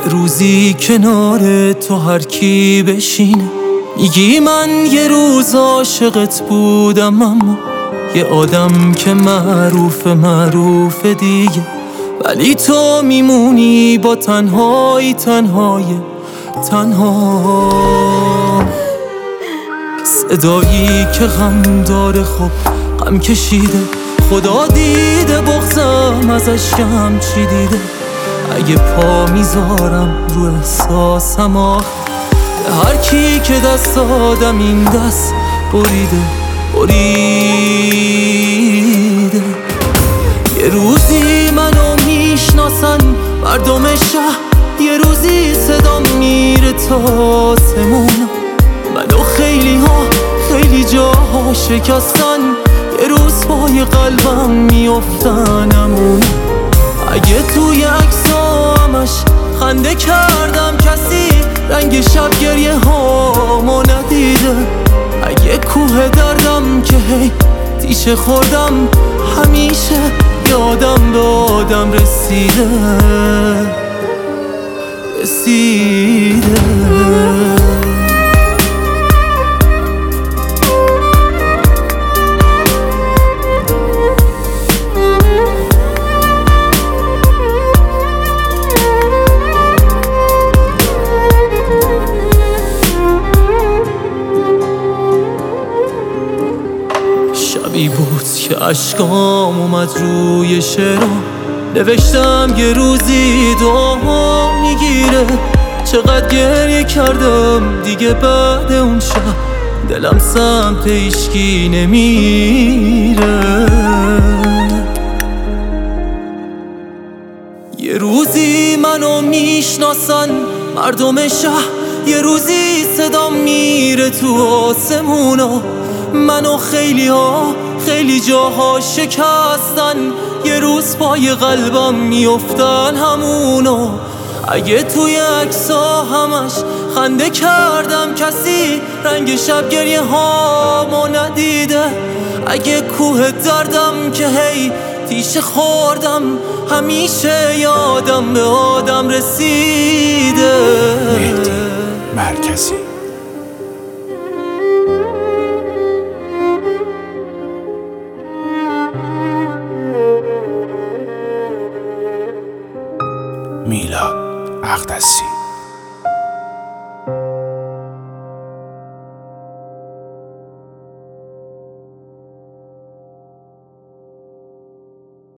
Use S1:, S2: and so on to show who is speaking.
S1: روزی کنار تو هر کی بشینه میگی من یه روز عاشقت بودم، اما یه آدم که معروف دیگه، ولی تو میمونی با تنها. صدایی که غم داره، خب غم کشیده، خدا دیده بغضم ازش کم چی دیده. اگه پا میذارم رو احساسم آخ، هر کی که دست دادم این دست بریده. یه روزی منو میشناسن مردم شهر، یه روزی صدام میره تا آسمون. منو خیلی جاها شکستن، یه روز پای قلبم میافتنمون. اگه توی عکسا همش خنده کردم، کسی رنگ شب گریه هامو ندیده. اگه کوه دردم که هی تیشه خوردم، همیشه یادم به آدم رسیده. شبی بود که اشکام اومد روی شعرها، نوشتم یه روزی دعا میگیره. چقدر گریه کردم دیگه بعد اون شب، دلم سمت هیچکی نمیره. یه روزی منو میشناسن مردم شهر، یه روزی صدام میره تو آسمونا. منو خیلی جاها شکستن، یه روز پای قلبم میافتن همونو. اگه توی عکسا همش خنده کردم، کسی رنگ شب گریه هامو ندیده. اگه کوه دردم که هی تیشه خوردم، همیشه یادم به آدم رسیده.
S2: مهدی مرکزی. میلاد اقدسی.